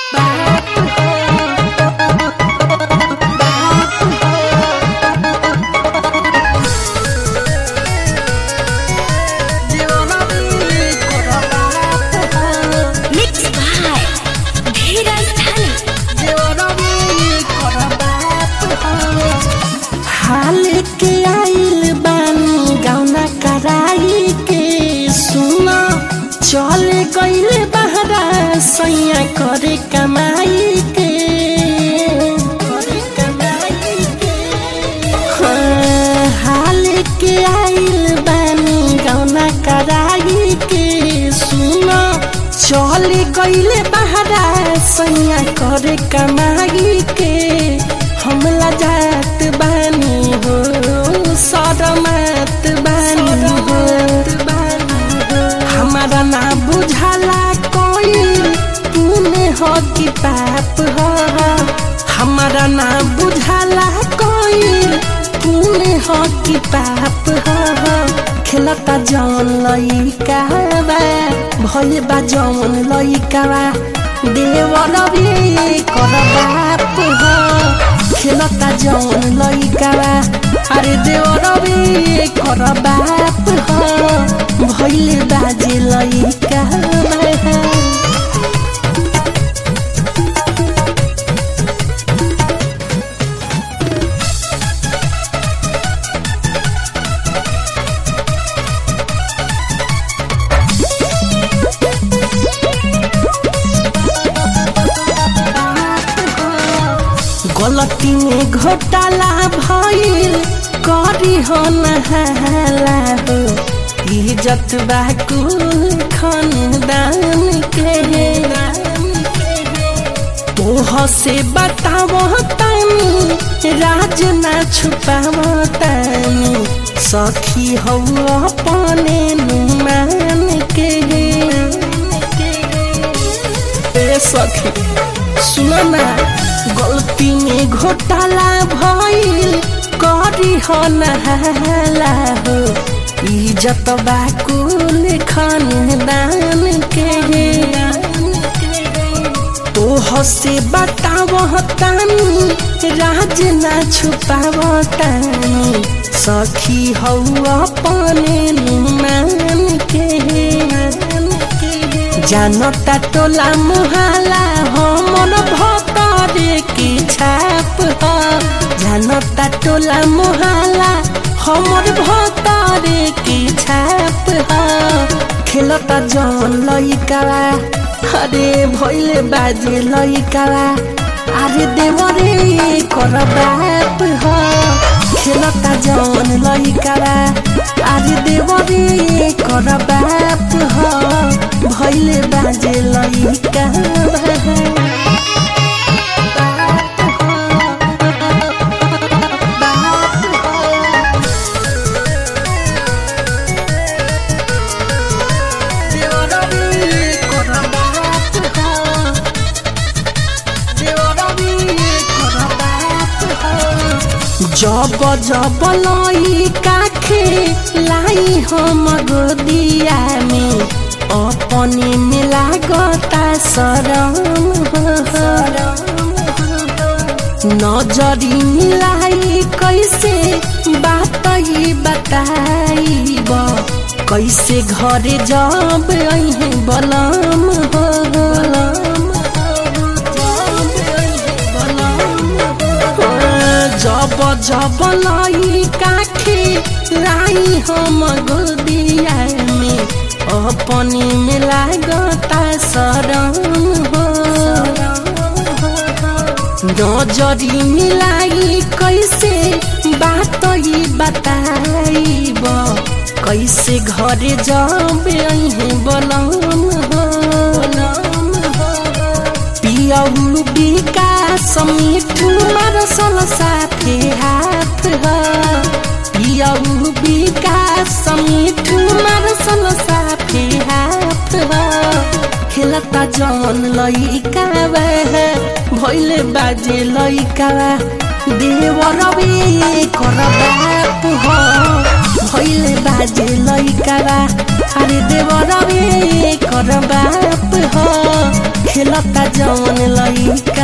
के आइल बानी गौना कराई के सुना चले गइले बहरा सैया करे कमाई के हाल के आइल बानी गौना कराई के सुना चले गइले बहरा सैया करे कमाई के हमला जात बानी हो सरमत बानी हो हमारा ना बुझाला कोई तूने हो कि पाप हो हमारा ना बुझाला कोई तूने हो कि पाप हो खेलता जौन लइका बा भइल बा जौन लइका बा देवर भी कर बाप हो खेलता जौन लइका बा अरे देवर भी कर बाप हो भइल बाजे लइका बा गलती में घोटाला भइल करी हो नहाला हो इज्जत बा कुल खानदान के तोह से बतावो तानी राज ना छुपावो तानी सखी हो अपने नुमान के सखी सुनो ना गलती में घोटाला भइल करी हो नहाला हो इज्जत बा कुल खानदान के तोह से बतावो तानी राज ना छुपावो तानी सखी हो अपने नुमान के जानता टोला मुहाला हमर भतरे की छाप हो जानता टोला मुहाला हमर भतरे की छाप हो खेलता जौन लइका अरे भइले बाजे लइका अरे देवरे कर बाप हो खेलता जौन लइका अरे देवरे कर बाप हो भइले बाजे लइका जब जब लइका लाई हम गोदिया में अपने में लागता शरम नजरी मिलाई कैसे बात ही बताइब कैसे घरे जब अहे बलम हो जब जब लइका लाई हम गोदिया में अपने में लागता शरम हो नजरी मिलाई कैसे बात ही बताइब कैसे घरे जब अहे बलम हो पियऊ विकास मिठू मारसल साथे हाथ हो पियऊ विकास मिठू मारसल साथे हाथ हो खेलता जौन लइका भइले बाजे लइका देवर भी कर बाप हो भइले बाजे लइका अरे देवर भी कर बाप हो खेलता जवन लइका